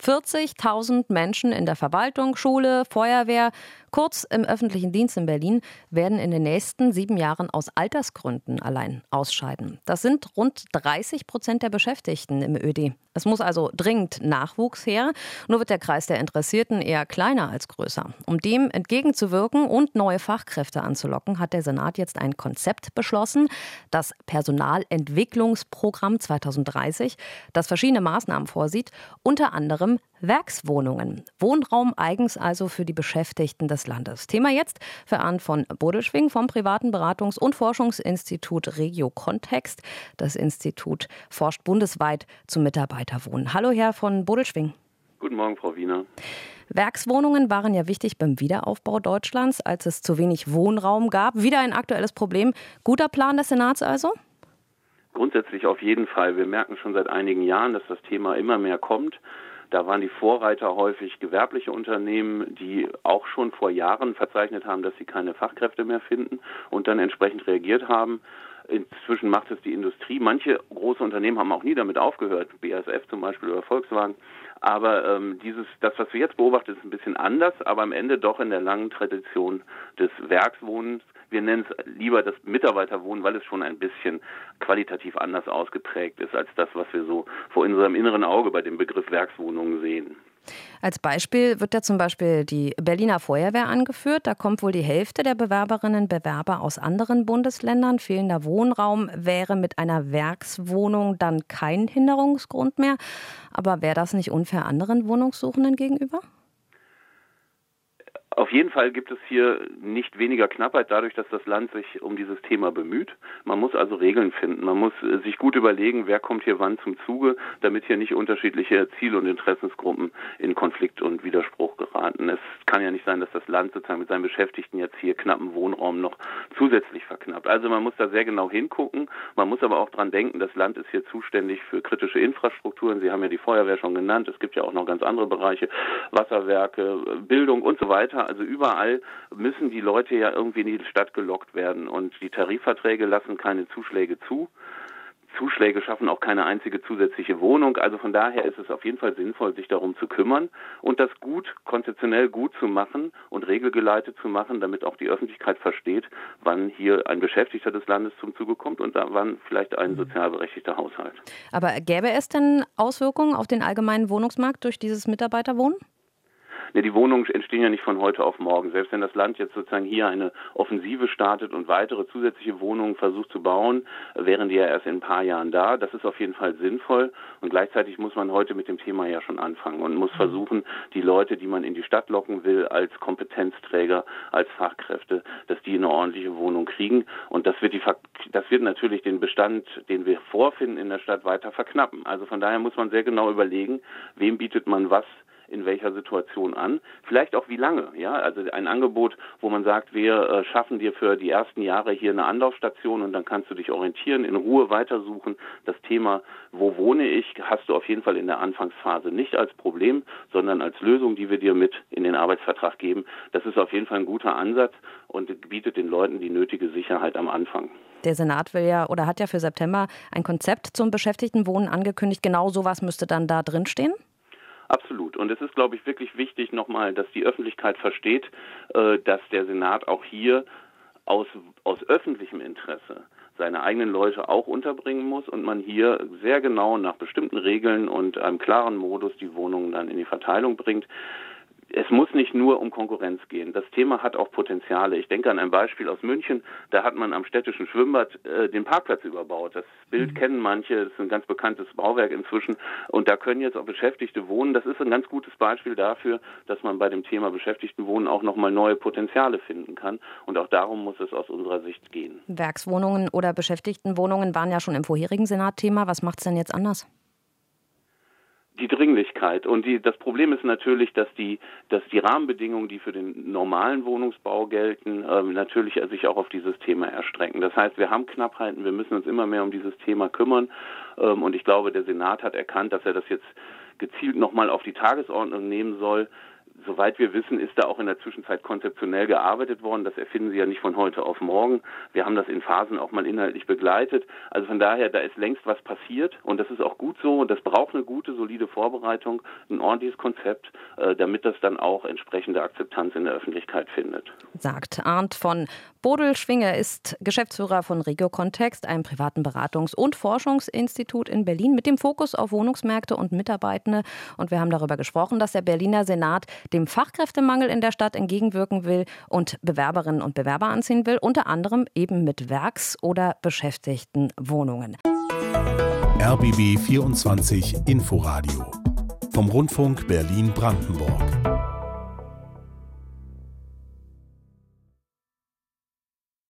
40.000 Menschen in der Verwaltung, Schule, Feuerwehr, kurz im öffentlichen Dienst in Berlin, werden in den nächsten 7 Jahren aus Altersgründen allein ausscheiden. Das sind rund 30% der Beschäftigten im ÖD. Es muss also dringend Nachwuchs her. Nur wird der Kreis der Interessierten eher kleiner als größer. Um dem entgegenzuwirken und neue Fachkräfte anzulocken, hat der Senat jetzt ein Konzept beschlossen, das Personalentwicklungsprogramm 2030, das verschiedene Maßnahmen vorsieht, unter anderem Werkswohnungen. Wohnraum eigens also für die Beschäftigten des Landes. Thema jetzt für Arndt von Bodelschwingh vom privaten Beratungs- und Forschungsinstitut Regio Kontext. Das Institut forscht bundesweit zum Mitarbeiterwohnen. Hallo, Herr von Bodelschwingh. Guten Morgen, Frau Wiener. Werkswohnungen waren ja wichtig beim Wiederaufbau Deutschlands, als es zu wenig Wohnraum gab. Wieder ein aktuelles Problem. Guter Plan des Senats also? Grundsätzlich auf jeden Fall. Wir merken schon seit einigen Jahren, dass das Thema immer mehr kommt. Da waren die Vorreiter häufig gewerbliche Unternehmen, die auch schon vor Jahren verzeichnet haben, dass sie keine Fachkräfte mehr finden und dann entsprechend reagiert haben. Inzwischen macht es die Industrie. Manche große Unternehmen haben auch nie damit aufgehört, BASF zum Beispiel oder Volkswagen. Aber das, was wir jetzt beobachten, ist ein bisschen anders, aber am Ende doch in der langen Tradition des Werkswohnens. Wir nennen es lieber das Mitarbeiterwohnen, weil es schon ein bisschen qualitativ anders ausgeprägt ist als das, was wir so vor unserem inneren Auge bei dem Begriff Werkswohnungen sehen. Als Beispiel wird ja zum Beispiel die Berliner Feuerwehr angeführt. Da kommt wohl die Hälfte der Bewerberinnen und Bewerber aus anderen Bundesländern. Fehlender Wohnraum wäre mit einer Werkswohnung dann kein Hinderungsgrund mehr. Aber wäre das nicht unfair anderen Wohnungssuchenden gegenüber? Auf jeden Fall gibt es hier nicht weniger Knappheit dadurch, dass das Land sich um dieses Thema bemüht. Man muss also Regeln finden. Man muss sich gut überlegen, wer kommt hier wann zum Zuge, damit hier nicht unterschiedliche Ziel- und Interessensgruppen in Konflikt und Widerspruch geraten. Es kann ja nicht sein, dass das Land sozusagen mit seinen Beschäftigten jetzt hier knappen Wohnraum noch zusätzlich verknappt. Also man muss da sehr genau hingucken. Man muss aber auch dran denken, das Land ist hier zuständig für kritische Infrastrukturen. Sie haben ja die Feuerwehr schon genannt. Es gibt ja auch noch ganz andere Bereiche, Wasserwerke, Bildung und so weiter. Also überall müssen die Leute ja irgendwie in die Stadt gelockt werden und die Tarifverträge lassen keine Zuschläge zu. Zuschläge schaffen auch keine einzige zusätzliche Wohnung. Also von daher ist es auf jeden Fall sinnvoll, sich darum zu kümmern und das konzeptionell gut zu machen und regelgeleitet zu machen, damit auch die Öffentlichkeit versteht, wann hier ein Beschäftigter des Landes zum Zuge kommt und wann vielleicht ein sozial berechtigter Haushalt. Aber gäbe es denn Auswirkungen auf den allgemeinen Wohnungsmarkt durch dieses Mitarbeiterwohnen? Ja, die Wohnungen entstehen ja nicht von heute auf morgen. Selbst wenn das Land jetzt sozusagen hier eine Offensive startet und weitere zusätzliche Wohnungen versucht zu bauen, wären die ja erst in ein paar Jahren da. Das ist auf jeden Fall sinnvoll. Und gleichzeitig muss man heute mit dem Thema ja schon anfangen und muss versuchen, die Leute, die man in die Stadt locken will, als Kompetenzträger, als Fachkräfte, dass die eine ordentliche Wohnung kriegen. Und das wird natürlich den Bestand, den wir vorfinden in der Stadt, weiter verknappen. Also von daher muss man sehr genau überlegen, wem bietet man was in welcher Situation an, vielleicht auch wie lange, ja, also ein Angebot, wo man sagt, wir schaffen dir für die ersten Jahre hier eine Anlaufstation und dann kannst du dich orientieren, in Ruhe weitersuchen. Das Thema, wo wohne ich, hast du auf jeden Fall in der Anfangsphase nicht als Problem, sondern als Lösung, die wir dir mit in den Arbeitsvertrag geben. Das ist auf jeden Fall ein guter Ansatz und bietet den Leuten die nötige Sicherheit am Anfang. Der Senat will ja oder hat ja für September ein Konzept zum Beschäftigtenwohnen angekündigt. Genau sowas müsste dann da drin stehen? Absolut. Und es ist, glaube ich, wirklich wichtig nochmal, dass die Öffentlichkeit versteht, dass der Senat auch hier aus öffentlichem Interesse seine eigenen Leute auch unterbringen muss und man hier sehr genau nach bestimmten Regeln und einem klaren Modus die Wohnungen dann in die Verteilung bringt. Es muss nicht nur um Konkurrenz gehen. Das Thema hat auch Potenziale. Ich denke an ein Beispiel aus München. Da hat man am städtischen Schwimmbad den Parkplatz überbaut. Das Bild kennen manche. Das ist ein ganz bekanntes Bauwerk inzwischen. Und da können jetzt auch Beschäftigte wohnen. Das ist ein ganz gutes Beispiel dafür, dass man bei dem Thema Beschäftigtenwohnen auch nochmal neue Potenziale finden kann. Und auch darum muss es aus unserer Sicht gehen. Werkswohnungen oder Beschäftigtenwohnungen waren ja schon im vorherigen Senat Thema. Was macht es denn jetzt anders? Die Dringlichkeit. Und das Problem ist natürlich, dass die Rahmenbedingungen, die für den normalen Wohnungsbau gelten, natürlich sich auch auf dieses Thema erstrecken. Das heißt, wir haben Knappheiten, wir müssen uns immer mehr um dieses Thema kümmern. Und ich glaube, der Senat hat erkannt, dass er das jetzt gezielt nochmal auf die Tagesordnung nehmen soll. Soweit wir wissen, ist da auch in der Zwischenzeit konzeptionell gearbeitet worden. Das erfinden Sie ja nicht von heute auf morgen. Wir haben das in Phasen auch mal inhaltlich begleitet. Also von daher, da ist längst was passiert und das ist auch gut so und das braucht eine gute, solide Vorbereitung, ein ordentliches Konzept, damit das dann auch entsprechende Akzeptanz in der Öffentlichkeit findet. Sagt Arndt von Bodelschwing, ist Geschäftsführer von Regio-Kontext, einem privaten Beratungs- und Forschungsinstitut in Berlin mit dem Fokus auf Wohnungsmärkte und Mitarbeitende. Und wir haben darüber gesprochen, dass der Berliner Senat dem Fachkräftemangel in der Stadt entgegenwirken will und Bewerberinnen und Bewerber anziehen will, unter anderem eben mit Werks- oder Beschäftigtenwohnungen. RBB 24 Inforadio vom Rundfunk Berlin-Brandenburg.